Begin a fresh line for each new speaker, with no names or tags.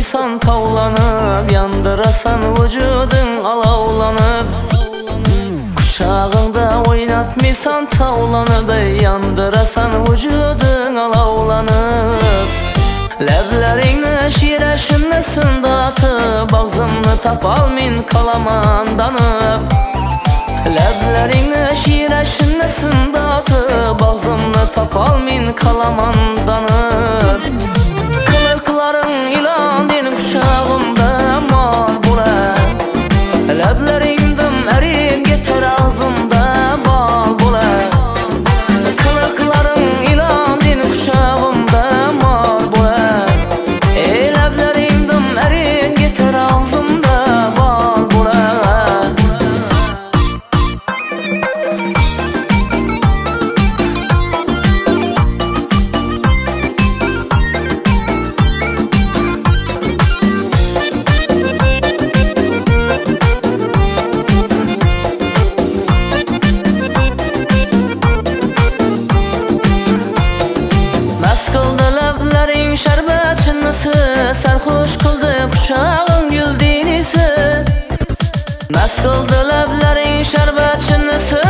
oynatmıysan tavlanıp, yandırasan vücudun alavlanıp. Kuşağında oynatmıysan tavlanıp, yandırasan vücudun alavlanıp. Leblerini şireşinle sındatıp, ağzımını tapalmin kalamandanıp. Leblerini şireşinle sındatıp, ağzımını tapalmin kalamandanıp. Kılıkların ilan benim kuşağımda mal bula. Leblerimdim eriyip getir ağzımda bal bula. Kılıkların ilan benim kuşağımda mal bula. Leblerimdim eriyip getir ağzımda bal bula. Şerbet çınlısı sarhoş kıldı kuşağın gül dinisi. Mest kıldı leblerin şerbet çınlısı